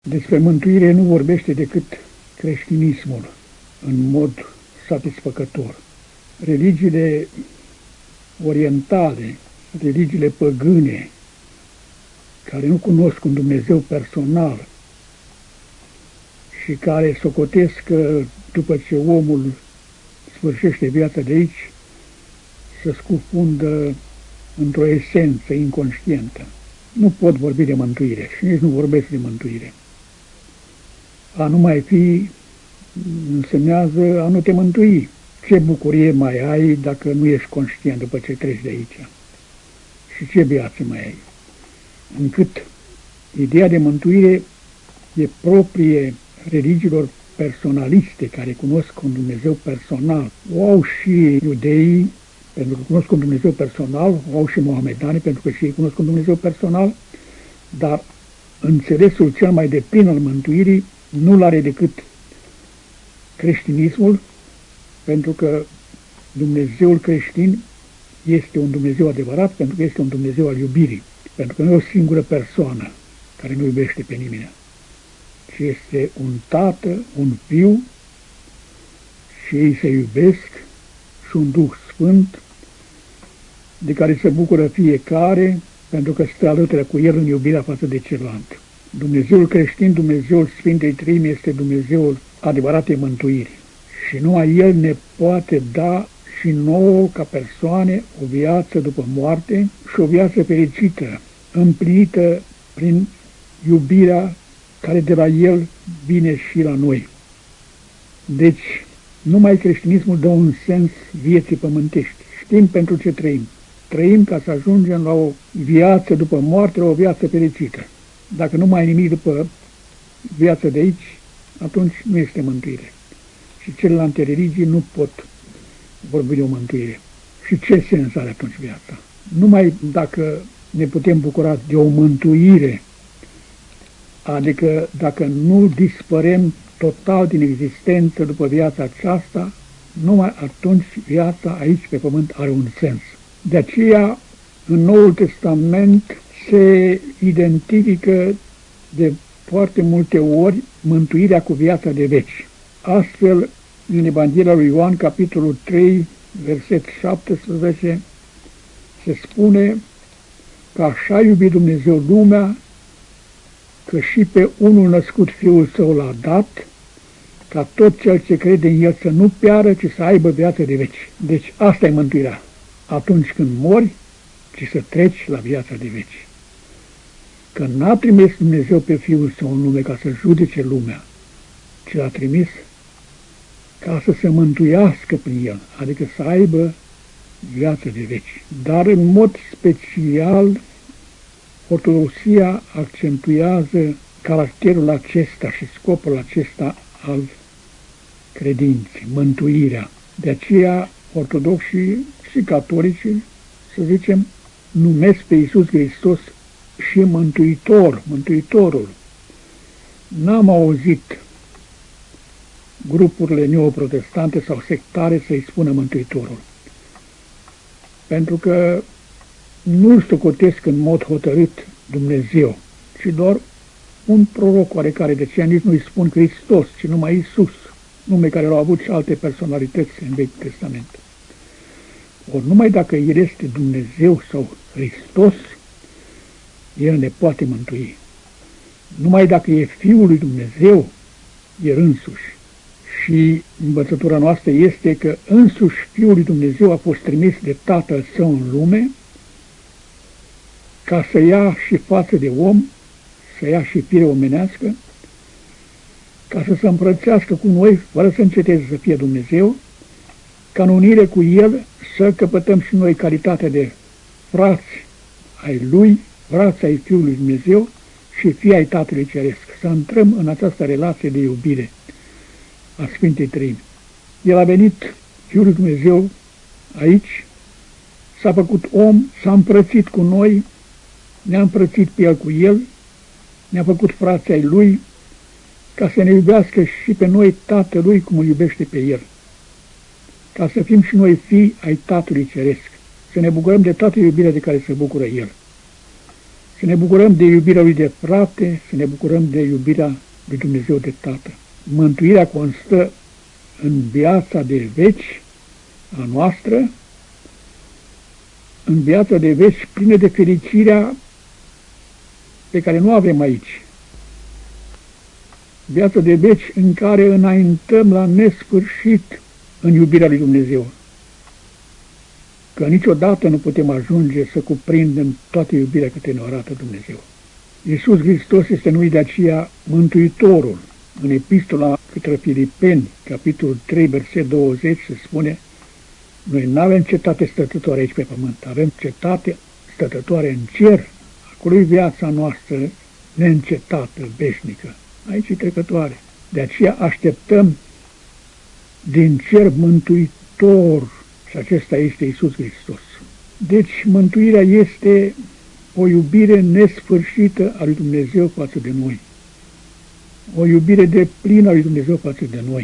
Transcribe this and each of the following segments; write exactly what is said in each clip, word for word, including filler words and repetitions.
Despre mântuire nu vorbește decât creștinismul în mod satisfăcător. Religiile orientale, religiile păgâne, care nu cunosc un Dumnezeu personal și care socotesc că după ce omul sfârșește viața de aici, să scufundă într-o esență inconștientă. Nu pot vorbi de mântuire și nici nu vorbesc de mântuire. A nu mai fi însemnează a nu te mântui. Ce bucurie mai ai dacă nu ești conștient după ce treci de aici? Și ce viață mai ai? Încât ideea de mântuire e proprie religiilor personaliste care cunosc un Dumnezeu personal. O au și iudeii, pentru că cunosc un Dumnezeu personal, o au și mohamedanii, pentru că și ei cunosc un Dumnezeu personal, dar înțelesul cel mai deplin al mântuirii nu-l are decât creștinismul, pentru că Dumnezeul creștin este un Dumnezeu adevărat, pentru că este un Dumnezeu al iubirii, pentru că nu e o singură persoană care nu iubește pe nimeni, ci este un Tată, un Fiu, și ei se iubesc, și un Duh Sfânt, de care se bucură fiecare, pentru că stă alături cu el în iubirea față de celălalt. Dumnezeul creștin, Dumnezeul Sfintei Treimi, este Dumnezeul adevăratei mântuiri. Și numai El ne poate da și nouă, ca persoane, o viață după moarte și o viață fericită, împlinită prin iubirea care de la El vine și la noi. Deci, numai creștinismul dă un sens vieții pământești. Știm pentru ce trăim. Trăim ca să ajungem la o viață după moarte, la o viață fericită. Dacă nu mai ai nimic după viața de aici, atunci nu este mântuire. Și celelalte religii nu pot vorbi de o mântuire. Și ce sens are atunci viața? Numai dacă ne putem bucura de o mântuire, adică dacă nu dispărem total din existență după viața aceasta, numai atunci viața aici pe pământ are un sens. De aceea, în Noul Testament se identifică de foarte multe ori mântuirea cu viața de veci. Astfel, în Evanghelia lui Ioan, capitolul trei, verset șaptesprezece, se spune că așa a iubit Dumnezeu lumea, că și pe unul născut Fiul Său l-a dat, ca tot cel ce crede în El să nu piară, ci să aibă viață de veci. Deci asta e mântuirea. Atunci când mori, ci să treci la viața de veci. Că n-a trimis Dumnezeu pe Fiul Său în lume ca să judece lumea, ci l-a trimis ca să se mântuiască prin El, adică să aibă viață de veci. Dar în mod special, Ortodoxia accentuează caracterul acesta și scopul acesta al credinței, mântuirea. De aceea, ortodoxii și catolicii, să zicem, numesc pe Iisus Hristos și Mântuitor, Mântuitorul. N-am auzit grupurile neoprotestante sau sectare să-i spună Mântuitorul, pentru că nu-L socotesc în mod hotărât Dumnezeu, ci doar un proroc oarecare. De aceea nici nu-i spun Hristos, ci numai Iisus, nume care l-au avut și alte personalități în Vechiul Testament. Ori numai dacă El este Dumnezeu sau Hristos, El ne poate mântui. Numai dacă e Fiul lui Dumnezeu, El însuși. Și învățătura noastră este că însuși Fiul lui Dumnezeu a fost trimis de Tatăl Său în lume ca să ia și față de om, să ia și fire omenească, ca să se împrățească cu noi, fără să înceteze să fie Dumnezeu, ca în unire cu El să căpătăm și noi calitatea de frați ai Lui, frați ai Fiului Dumnezeu și fii ai Tatălui Ceresc. Să intrăm în această relație de iubire a Sfintei Treimi. El a venit, Fiul lui Dumnezeu, aici, s-a făcut om, s-a împrățit cu noi, ne-a împrățit pe El cu El, ne-a făcut frații ai Lui, ca să ne iubească și pe noi Tatălui cum îl iubește pe El, ca să fim și noi fii ai Tatălui Ceresc, să ne bucurăm de toată iubirea de care se bucură El. Să ne bucurăm de iubirea lui de frate, să ne bucurăm de iubirea lui Dumnezeu de Tată. Mântuirea constă în viața de veci a noastră, în viața de veci plină de fericirea pe care nu avem aici. Viața de veci în care înaintăm la nesfârșit în iubirea lui Dumnezeu. Că niciodată nu putem ajunge să cuprindem toată iubirea câte ne arată Dumnezeu. Iisus Hristos este numit de aceea Mântuitorul. În epistola către Filipeni, capitolul trei, verset douăzeci, se spune: noi nu avem cetate stătătoare aici pe pământ, avem cetate stătătoare în cer. Acolo e viața noastră neîncetată, veșnică. Aici e trecătoare. De aceea așteptăm din cer Mântuitor și acesta este Iisus Hristos. Deci mântuirea este o iubire nesfârșită a lui Dumnezeu față de noi. O iubire deplină a lui Dumnezeu față de noi.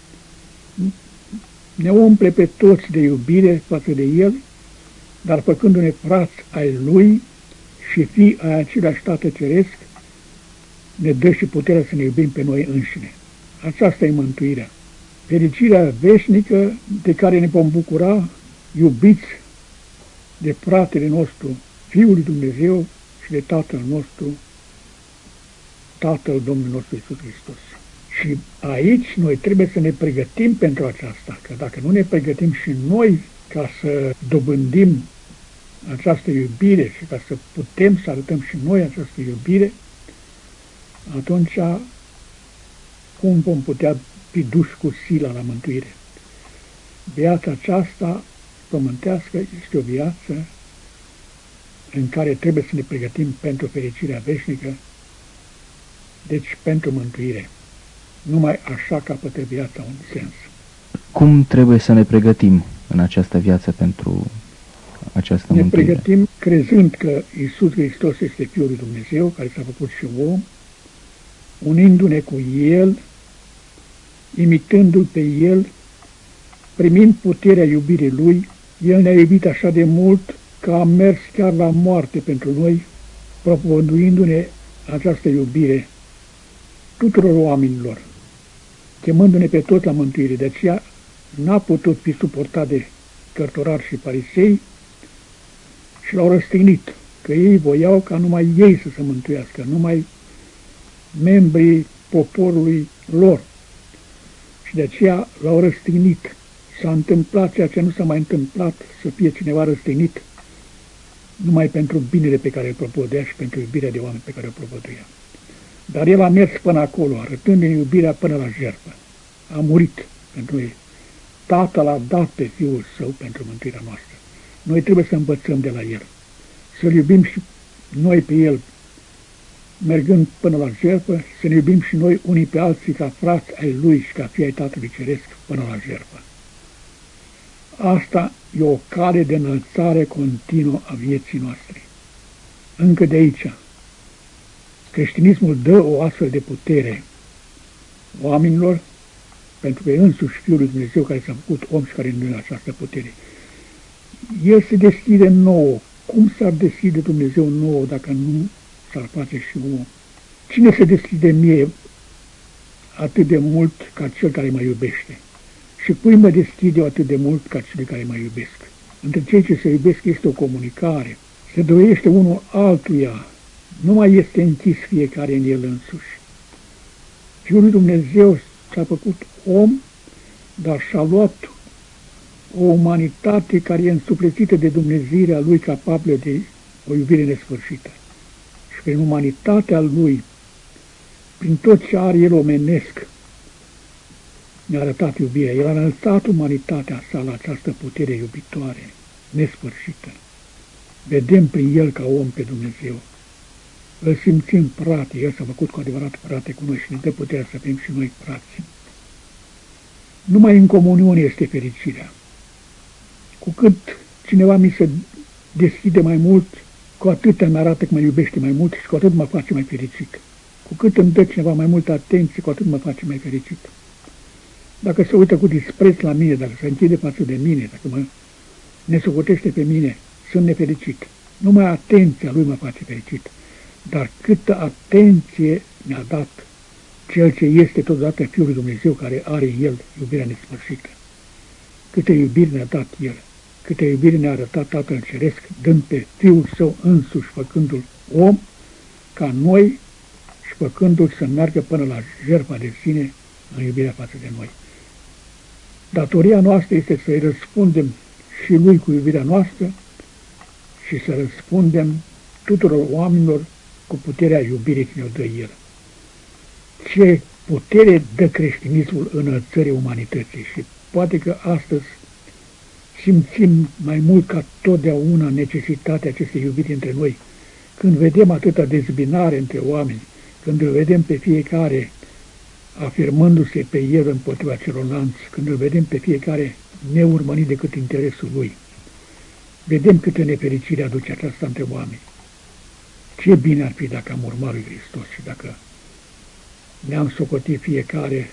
Ne umple pe toți de iubire față de El, dar făcându-ne frați ai Lui și fii ai același Tată Ceresc, ne dă și puterea să ne iubim pe noi înșine. Aceasta e mântuirea. Fericirea veșnică de care ne vom bucura, iubiți de fratele nostru, Fiul lui Dumnezeu și de Tatăl nostru, Tatăl Domnului nostru Iisus Hristos. Și aici noi trebuie să ne pregătim pentru aceasta, că dacă nu ne pregătim și noi ca să dobândim această iubire și ca să putem să arătăm și noi această iubire, atunci cum vom putea fi duși cu sila la mântuire? Viața aceasta pământească este o viață în care trebuie să ne pregătim pentru fericirea veșnică, deci pentru mântuire. Numai așa capătă viața un sens. Cum trebuie să ne pregătim în această viață pentru această ne mântuire? Ne pregătim crezând că Iisus Hristos este Fiul lui Dumnezeu, care s-a făcut și om, unindu-ne cu El, imitându-L pe El, primind puterea iubirii Lui. El ne-a iubit așa de mult că a mers chiar la moarte pentru noi, propovăduindu-ne această iubire tuturor oamenilor, chemându-ne pe toți la mântuire. De aceea n-a putut fi suportat de cărturari și farisei și l-au răstignit, că ei voiau ca numai ei să se mântuiască, numai membrii poporului lor. Și de aceea l-au răstignit. S-a întâmplat ceea ce nu s-a mai întâmplat, să fie cineva răstignit numai pentru binele pe care îl propovăduia și pentru iubirea de oameni pe care o propovăduia. Dar el a mers până acolo, arătând în iubirea până la jertfă. A murit pentru ei. Tatăl a dat pe Fiul Său pentru mântuirea noastră. Noi trebuie să învățăm de la El, să-L iubim și noi pe El, mergând până la jertfă, să ne iubim și noi unii pe alții ca frați ai Lui și ca fii ai Tatălui Ceresc până la jertfă. Asta e o cale de înălțare continuă a vieții noastre. Încă de aici, creștinismul dă o astfel de putere oamenilor, pentru că e însuși Fiul lui Dumnezeu care s-a făcut om și care nu are această putere. El se deschide nouă. Cum s-ar deschide Dumnezeu nouă dacă nu s-ar face și om? Cine se deschide mie atât de mult ca cel care mă iubește? Și cui mă deschide atât de mult ca cel care mă iubesc? Între cei ce se iubesc este o comunicare. Se dorește unul altuia. Nu mai este închis fiecare în el însuși. Fiul lui Dumnezeu s-a făcut om, dar și-a luat o umanitate care e însuflețită de dumnezeirea Lui, capabilă de o iubire nesfârșită. Și prin umanitatea Lui, prin tot ce are El omenesc, ne-a arătat iubirea. El a înălțat umanitatea sa la această putere iubitoare, nesfârșită. Vedem prin El ca om pe Dumnezeu. Îl simțim frate, El s-a făcut cu adevărat frate cu noi și ne dă puterea să fim și noi frați. Numai în comuniune este fericirea. Cu cât cineva mi se deschide mai mult, cu atât îmi arată că mă iubește mai mult și cu atât mă face mai fericit. Cu cât îmi dă cineva mai multă atenție, cu atât mă face mai fericit. Dacă se uită cu dispreț la mine, dacă se închide față de mine, dacă mă nesocotește pe mine, sunt nefericit. Numai atenția lui mă face fericit. dar câtă atenție ne-a dat Cel ce este totodată Fiul lui Dumnezeu, care are în El iubirea nesfârșită. Câtă iubire ne-a dat El, câtă iubire ne-a arătat Tatăl Ceresc, dând pe Fiul Său însuși, făcându-L om, ca noi și făcându-L să meargă până la jertfa de sine în iubirea față de noi. Datoria noastră este să-i răspundem și Lui cu iubirea noastră și să răspundem tuturor oamenilor cu puterea iubirii ce ne-o dă El. Ce putere dă creștinismul înălțării umanității și poate că astăzi simțim mai mult ca totdeauna necesitatea acestei iubiri între noi, când vedem atâta dezbinare între oameni, când îl vedem pe fiecare afirmându-se pe el împotriva celorlalți, când îl vedem pe fiecare neurmănit decât interesul lui. Vedem câtă nefericire aduce aceasta între oameni. Ce bine ar fi dacă am urmat lui Hristos și dacă ne-am socotit fiecare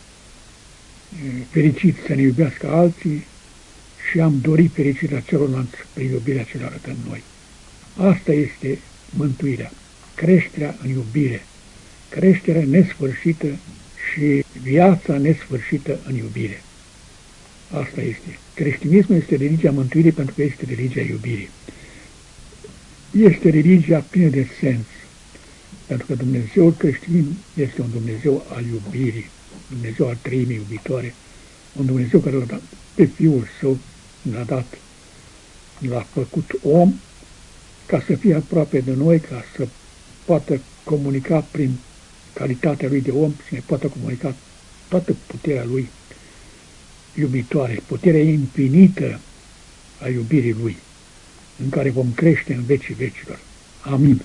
fericit să ne iubească alții și am dorit fericirea celorlalți prin iubirea ce le arătăm noi. Asta este mântuirea, creșterea în iubire, creșterea nesfârșită și viața nesfârșită în iubire. Asta este. Creștinismul este religia mântuirii pentru că este religia iubirii. Este religia plină de sens, pentru că Dumnezeul creștin este un Dumnezeu al iubirii, Dumnezeu al treimii iubitoare, un Dumnezeu care l-a dat pe Fiul Său, l-a dat, l-a făcut om ca să fie aproape de noi, ca să poată comunica prin calitatea Lui de om, să ne poată comunica toată puterea Lui iubitoare, puterea infinită a iubirii Lui, în care vom crește în vecii vecilor. Amin.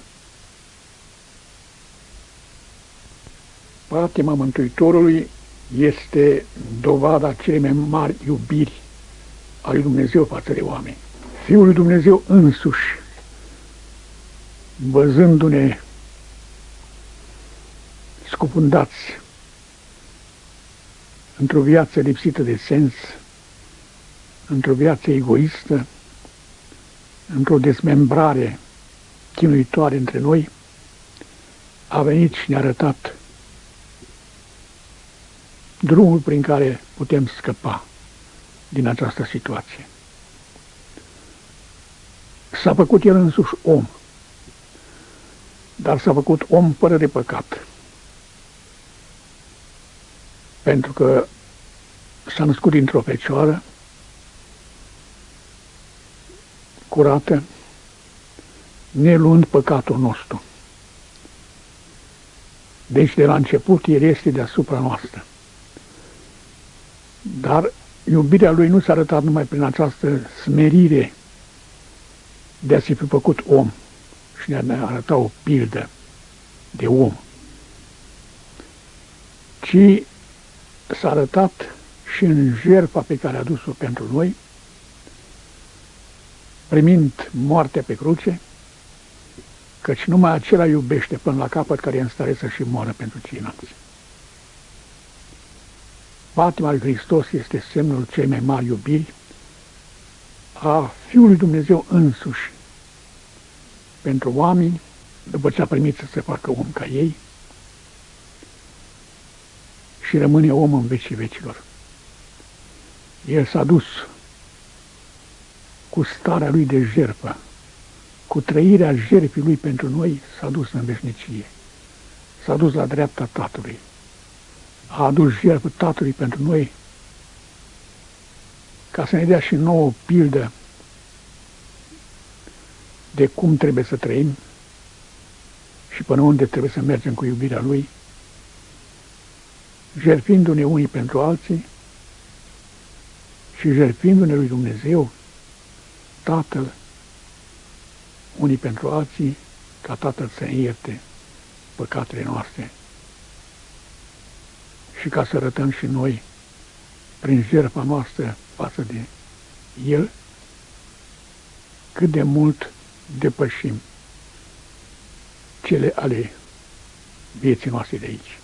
Patima Mântuitorului este dovada celei mai mari iubiri a lui Dumnezeu față de oameni. Fiul lui Dumnezeu însuși, văzându-ne scufundați într-o viață lipsită de sens, într-o viață egoistă, într-o dezmembrare chinuitoare între noi, a venit și ne-a arătat drumul prin care putem scăpa din această situație. S-a făcut El însuși om, dar s-a făcut om fără de păcat, pentru că s-a născut dintr-o fecioară curată, neluând păcatul nostru. Deci de la început El este deasupra noastră. Dar iubirea Lui nu s-a arătat numai prin această smerire de a se fi făcut om și ne-a arătat o pildă de om, ci s-a arătat și în jertfa pe care a dus-o pentru noi, primind moartea pe cruce, căci numai acela iubește până la capăt, care e în stare să și moară pentru ceilalți. Patima lui Hristos este semnul cei mai mari iubiri a Fiului Dumnezeu însuși pentru oameni, după ce a primit să se facă om ca ei și rămâne om în vecii vecilor. El s-a dus cu starea Lui de jertfă, cu trăirea jertfii Lui pentru noi, s-a dus în veșnicie, s-a dus la dreapta Tatălui, a adus jertfă Tatălui pentru noi, ca să ne dea și nouă o pildă de cum trebuie să trăim și până unde trebuie să mergem cu iubirea Lui, jertfindu-ne unii pentru alții și jertfindu-ne lui Dumnezeu, Tatăl, unii pentru alții, ca Tatăl să ierte păcatele noastre și ca să arătăm și noi prin jertfa noastră față de El cât de mult depășim cele ale vieții noastre de aici.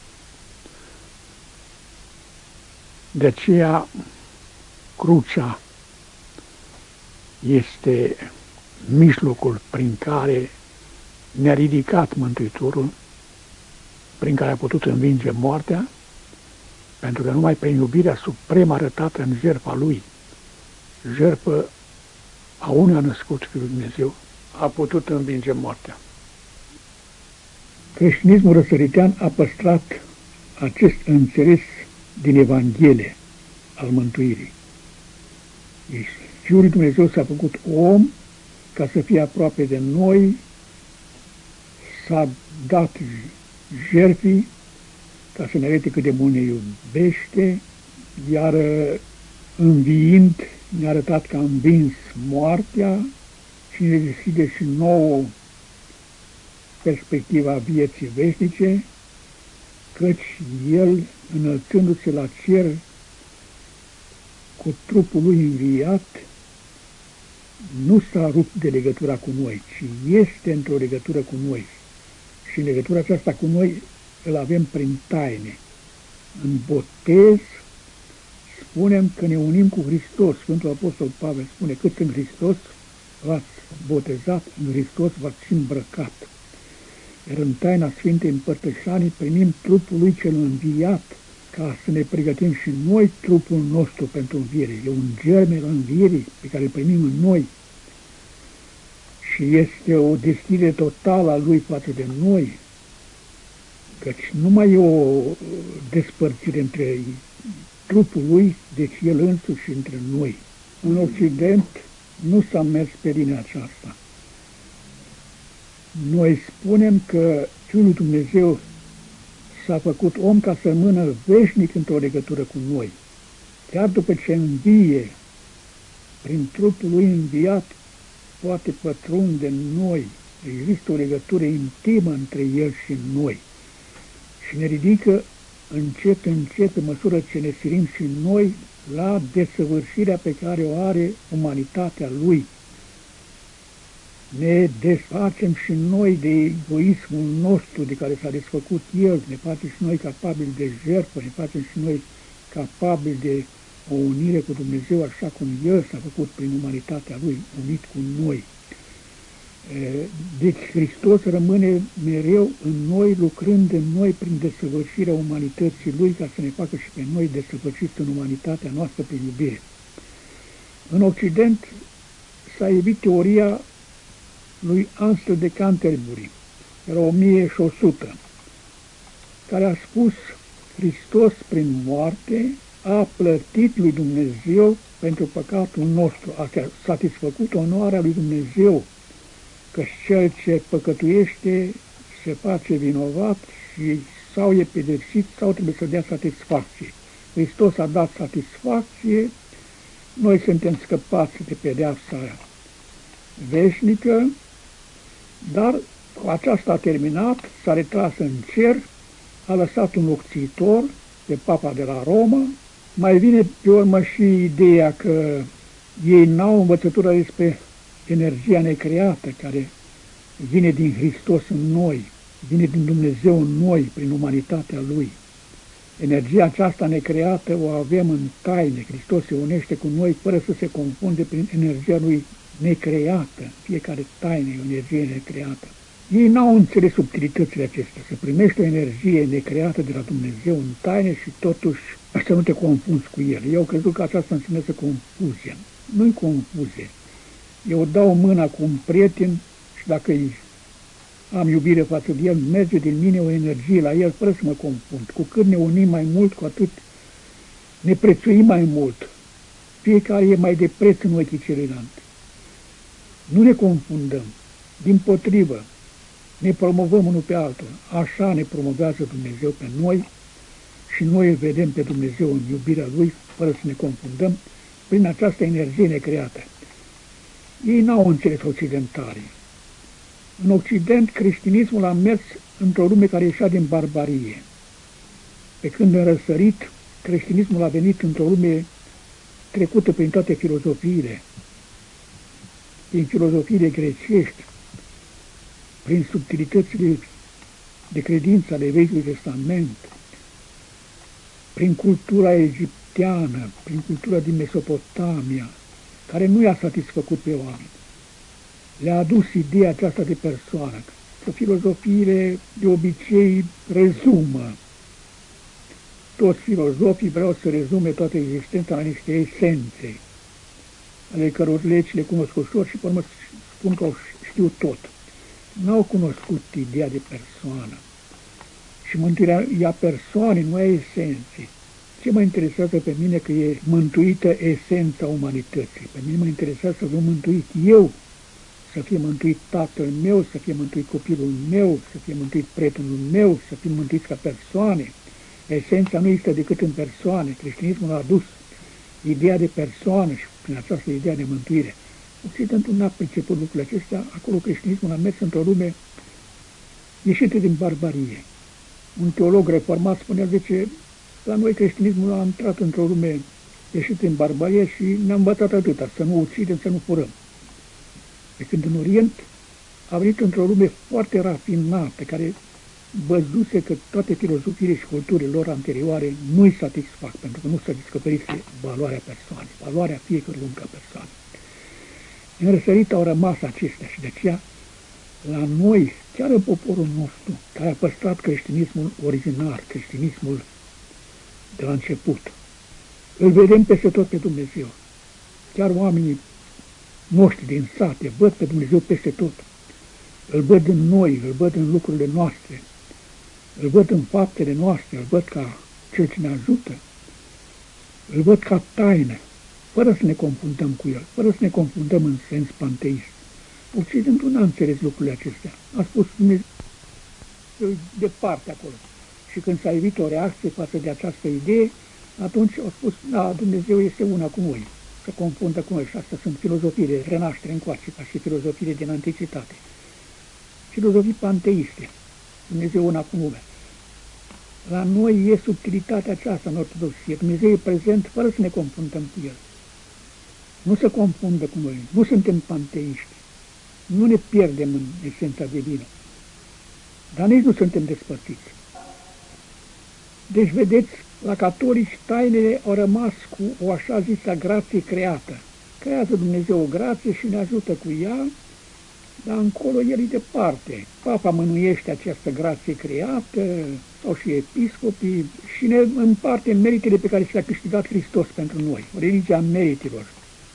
De aceea, crucea este mijlocul prin care ne-a ridicat Mântuitorul, prin care a putut învinge moartea, pentru că numai prin iubirea supremă arătată în jertfa Lui, jertfă a unui născut Fiul Dumnezeu, a putut învinge moartea. Creștinismul răsăritean a păstrat acest înțeles din Evanghelie al mântuirii. Deci, Fiul lui Dumnezeu s-a făcut om ca să fie aproape de noi, s-a dat jertfii ca să ne arate cât de mult ne iubește, iar înviind ne-a arătat că a învins moartea și ne deschide și nouă perspectiva vieții veșnice, căci El, înălțându-se la cer cu trupul Lui înviat, nu s-a rupt de legătura cu noi, ci este într-o legătură cu noi. Și în legătura aceasta cu noi îl avem prin taine. În botez spunem că ne unim cu Hristos. Sfântul Apostol Pavel spune, cât în Hristos v-ați botezat, în Hristos v-ați și îmbrăcat. Iar în taina Sfintei Împărtășanii primim trupul Lui cel înviat, ca să ne pregătim și noi trupul nostru pentru înviere. E un germe al învierii pe care îl primim în noi și este o deschidere totală a Lui față de noi, căci nu mai e o despărțire între trupul Lui, deci El însuși și între noi. În Occident nu s-a mers pe linia aceasta. Noi spunem că Fiul lui Dumnezeu s-a făcut om ca să rămână veșnic într-o legătură cu noi. Chiar după ce învie, prin trupul Lui înviat, poate pătrunde în noi. Există o legătură intimă între El și noi. Și ne ridică încet, încet, pe măsură ce ne sirim și noi, la desăvârșirea pe care o are umanitatea Lui. Ne desfacem și noi de egoismul nostru de care s-a desfăcut El, ne facem și noi capabili de jertfă, ne facem și noi capabili de o unire cu Dumnezeu așa cum El s-a făcut prin umanitatea Lui, unit cu noi. Deci Hristos rămâne mereu în noi, lucrând în noi prin desăvârșirea umanității Lui, ca să ne facă și pe noi desăvârșiți în umanitatea noastră prin iubire. În Occident s-a evit teoria lui Ansel de Canterbury, era o mie și o sută, care a spus Hristos prin moarte a plătit lui Dumnezeu pentru păcatul nostru, a satisfăcut onoarea lui Dumnezeu, că cel ce păcătuiește se face vinovat și sau e pedepsit sau trebuie să dea satisfacție. Hristos a dat satisfacție, noi suntem scăpați de pedeapsa veșnică, dar cu aceasta a terminat, s-a retras în cer, a lăsat un locțitor pe Papa de la Roma, mai vine pe urmă și ideea că ei n-au învățătura despre energia necreată care vine din Hristos în noi, vine din Dumnezeu în noi, prin umanitatea Lui. Energia aceasta necreată o avem în taine, Hristos se unește cu noi fără să se confunde prin energia Lui necreată, fiecare taină e o energie necreată. Ei n-au înțeles subtilitățile acestea, să primești o energie necreată de la Dumnezeu în taine și totuși să nu te confunzi cu El. Eu cred că aceasta înseamnă confuzie. Nu-i confuzie. Eu dau mâna cu un prieten și dacă am iubire față de el, merge din mine o energie la el fără să mă confund. Cu cât ne unim mai mult, cu atât ne prețuim mai mult. Fiecare e mai de preț în ochii celuilalt. Nu ne confundăm. Dimpotrivă, ne promovăm unul pe altul. Așa ne promovează Dumnezeu pe noi și noi îl vedem pe Dumnezeu în iubirea Lui, fără să ne confundăm, prin această energie necreată. Ei n-au înțeles occidentarii. În Occident, creștinismul a mers într-o lume care ieșea din barbarie. Pe când în răsărit, creștinismul a venit într-o lume trecută prin toate filozofiile, prin filozofiile grecești, prin subtilitățile de credință ale Vechiului Testament, prin cultura egipteană, prin cultura din Mesopotamia, care nu i-a satisfăcut pe oameni. Le-a adus ideea aceasta de persoană, noastră, filozofiile de obicei rezumă. Toți filozofii vreau să rezume toată existența la niște esențe, ale căror legi le cunosc ușor și, pe urmă, spun că știu tot. N-au cunoscut ideea de persoană. Și mântuirea ea persoane, nu a esenței. Ce mă interesează pe mine că e mântuită esența umanității? Pe mine mă interesează să fiu mântuit eu, să fie mântuit tatăl meu, să fie mântuit copilul meu, să fie mântuit prietenul meu, să fim mântuiți ca persoane. Esența nu există decât în persoane. Creștinismul a adus ideea de persoană și prin această idee de mântuire. Occidentul n-a priceput lucrurile acestea, acolo creștinismul a mers într-o lume ieșită din barbarie. Un teolog reformat spunea, zice, la noi creștinismul a intrat într-o lume ieșită din barbarie și ne-a învățat atâta, să nu ucidem, să nu furăm. Pe când în Orient a venit într-o lume foarte rafinată, care văzuse că toate filozofiile și culturile lor anterioare nu-i satisfac, pentru că nu s-a descoperit valoarea persoanei, valoarea fiecărui om ca persoană. În răsărit au rămas acestea și de aceea la noi, chiar în poporul nostru, care a păstrat creștinismul originar, creștinismul de la început, îl vedem peste tot pe Dumnezeu. Chiar oamenii noștri din sate văd pe Dumnezeu peste tot. Îl văd în noi, îl văd în lucrurile noastre, îl văd în faptele noastre, îl văd ca cel ce ne ajută, îl văd ca taină, fără să ne confundăm cu el, fără să ne confundăm în sens panteist. Occidentul n-a înțeles lucrurile acestea. A spus Dumnezeu departe acolo. Și când s-a evit o reacție față de această idee, atunci au spus, da, Dumnezeu este una cu noi, se confundă cu noi și astea sunt filozofiile, renaștere încoace, ca și filozofiile din anticitate. Filozofii panteiste, Dumnezeu una cu lumea. La noi e subtilitatea aceasta în ortodoxie. Dumnezeu e prezent fără să ne confundăm cu El. Nu se confundă cu noi, nu suntem panteiști, nu ne pierdem în esența divină, dar nici nu suntem despărțiți. Deci, vedeți, la catolici tainele au rămas cu o așa zisă grație creată. Creează Dumnezeu o grație și ne ajută cu ea, dar încolo el e departe. Papa mânuiește această grație creată, sau și episcopii, și ne împarte meritele pe care și le-a câștigat Hristos pentru noi. O religie a meritelor.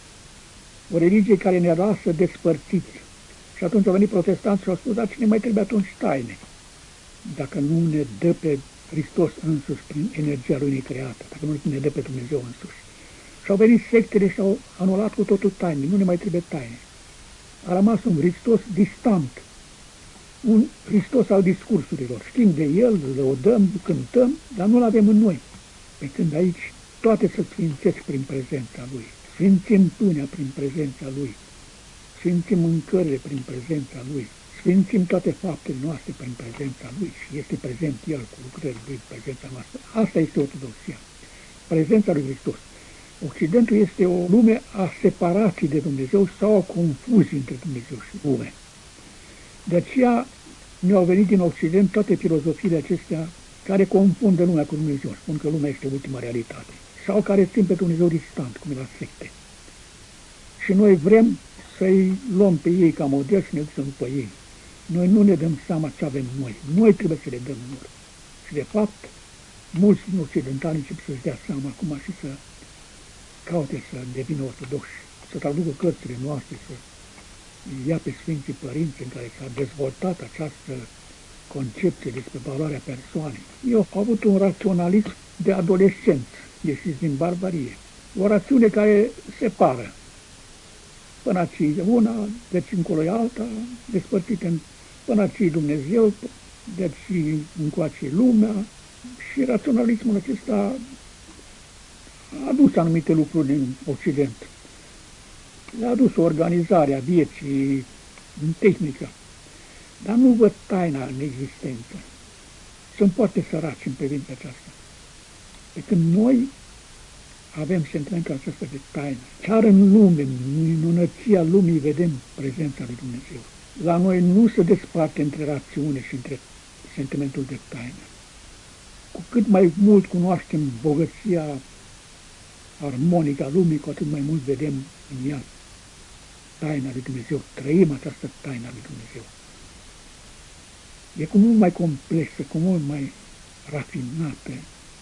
O religie care ne lasă despărțiți. Și atunci au venit protestanți și au spus, dar cine mai trebuie atunci taine? Dacă nu ne dă pe Hristos însuși prin energia Lui necreată, dacă nu ne dă pe Dumnezeu însuși. Și au venit sectele și au anulat cu totul taine, nu ne mai trebuie taine. A rămas un Hristos distant, un Hristos al discursurilor. Știm de El, îl lăudăm, cântăm, dar nu-L avem în noi. Pe când aici toate să sfințesc prin prezența Lui. Sfințim pâinea prin prezența Lui. Sfințim mâncările prin prezența Lui. Sfințim toate faptele noastre prin prezența Lui și este prezent El cu lucrările Lui, prezența noastră. Asta este ortodoxia. Prezența Lui Hristos. Occidentul este o lume a separației de Dumnezeu sau o confuzie între Dumnezeu și lume. De aceea ne-au venit din Occident toate filozofiile acestea care confundă lumea cu Dumnezeu. Spun că lumea este ultima realitate. Sau care țin pe Dumnezeu distant, cum e la secte. Și noi vrem să-i luăm pe ei ca model și ne ducem după ei. Noi nu ne dăm seama ce avem noi. Noi trebuie să le dăm lor. Și de fapt, mulți din occidentali încep să-și dea seama acum și să caute să devină ortodoxi, să traducă cărțile noastre, să ia pe Sfinții Părinți în care s-a dezvoltat această concepție despre valoarea persoanei. Eu au avut un raționalism de adolescenți, ieșiți din barbarie. O rațiune care separă. Până aici e una, deci încolo e alta, despărțite în până aici e Dumnezeu, deci încoace e lumea. Și raționalismul acesta a adus anumite lucruri din Occident. Le-a adus o organizare a vieții în tehnică, dar nu văd taina în existență. Sunt foarte săraci în privința aceasta. Pe când noi avem sentimentul acesta de taină. Chiar în lume, în minunăția lumii, vedem prezența lui Dumnezeu. La noi nu se desparte între rațiune și între sentimentul de taină. Cu cât mai mult cunoaștem bogăția armonică a lumii, cu atât mai mult vedem în ea taina lui Dumnezeu. Trăim această taina lui Dumnezeu. e cu mult mai complexă, cu mult mai rafinată.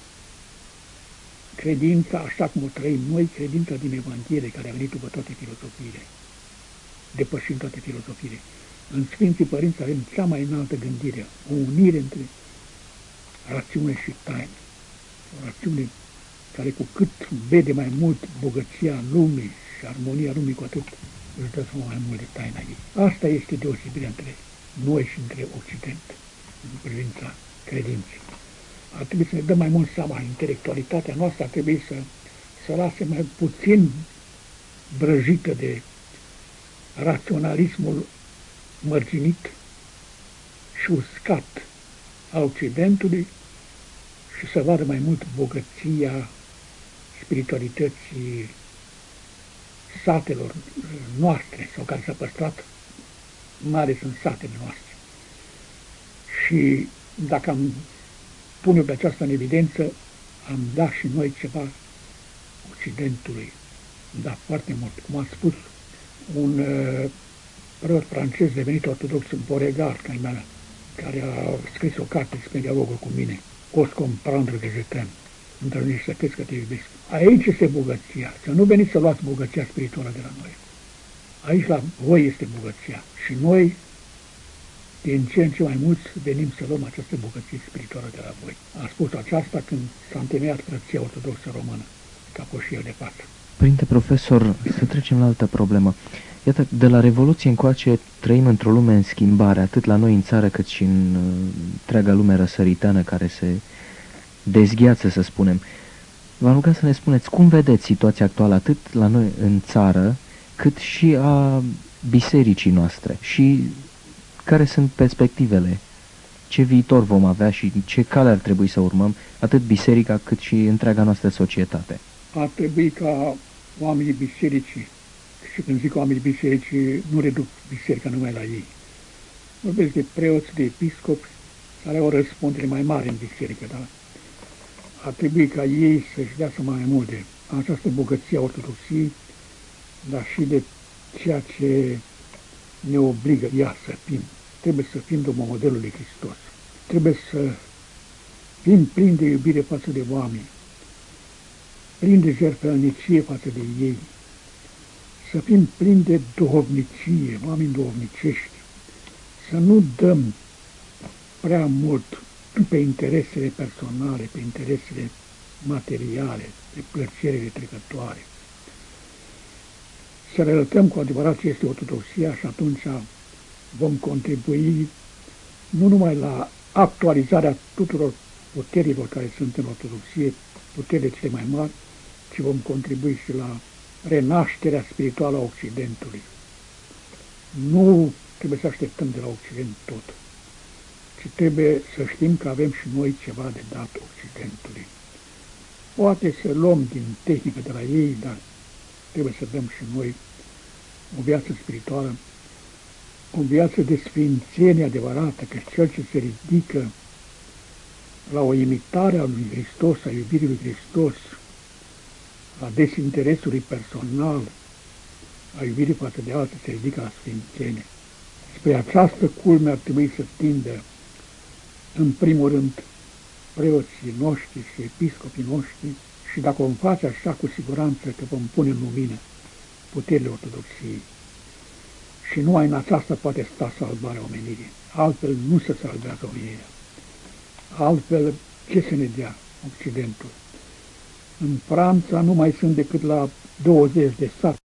Credința, așa cum o trăim noi, credința din Evanghelie, care a venit după toate filozofiile, depășind toate filozofiile. În Sfinții Părinți avem cea mai înaltă gândire, o unire între rațiune și taină. O rațiune care cu cât vede mai mult bogăția lumii și armonia lumii, cu atât își dă seama mai mult de taina ei. Asta este deosebirea între noi și între Occident, în privința credinței. Ar trebui să ne dăm mai mult seama, intelectualitatea noastră ar trebui să, să lase mai puțin brăjită de raționalismul mărginit și uscat a Occidentului și să vadă mai mult bogăția spiritualității satelor noastre, sau care s-a păstrat mai ales în satele noastre. Și dacă am pune pe aceasta în evidență, am dat și noi ceva Occidentului, da, foarte mult. Cum a spus un uh, preot francez devenit ortodox, în Beauregard, care a scris o carte despre dialogul cu mine, Os comprendre que je t'aime, întâlnești să crezi că te iubesc. Aici este bogăția, să nu veniți să luați bogăția spirituală de la noi. Aici la voi este bogăția și noi, din ce în ce mai mulți, venim să luăm această bogăție spirituală de la voi. A spus aceasta când s-a întemeiat frăția ortodoxă română, ca poșier de față. Părinte profesor, să trecem la altă problemă. Iată, de la Revoluție încoace trăim într-o lume în schimbare, atât la noi în țară, cât și în uh, întreaga lume răsăritană care se dezgheață, să spunem. V-am rugat să ne spuneți cum vedeți situația actuală, atât la noi în țară, cât și a bisericii noastre și care sunt perspectivele, ce viitor vom avea și ce cale ar trebui să urmăm, atât biserica cât și întreaga noastră societate. Ar trebui ca oamenii bisericii, și când zic oamenii bisericii, nu reduc biserica numai la ei. Vorbesc de preoți, de episcopi, care au o răspundere mai mare în biserică, dar ar trebui ca ei să-și dea seama mai mult de această bogăție a ortodoxiei, dar și de ceea ce ne obligă ea să fim. Trebuie să fim după modelul lui Hristos. Trebuie să fim plini de iubire față de oameni, plini de jertfălnicie față de ei, să fim plini de duhovnicie, oameni duhovnicești, să nu dăm prea mult pe interesele personale, pe interesele materiale, pe plăcerile trecătoare. Să relatăm cu adevărat ce este ortodoxia și atunci vom contribui nu numai la actualizarea tuturor puterilor care sunt în ortodoxie, puterile cele mai mari, ci vom contribui și la renașterea spirituală a Occidentului. Nu trebuie să așteptăm de la Occident tot, ci trebuie să știm că avem și noi ceva de dat Occidentului. Poate să luăm din tehnică de la ei, dar trebuie să dăm și noi o viață spirituală, o viață de sfințenie adevărată, că cel ce se ridică la o imitare a lui Hristos, a iubirii lui Hristos, a desinteresului personal, a iubirii față de alții, se ridică la sfințenie. Spre această culme ar trebui să tindă, în primul rând, preoții noștri și episcopii noștri, și dacă vom face așa, cu siguranță că vom pune în lumină puterile ortodoxiei. Și numai în aceasta poate sta salvarea omenirii. Altfel nu se salvează omenirea. Altfel, ce să ne dea Occidentul? În Franța nu mai sunt decât la douăzeci de sate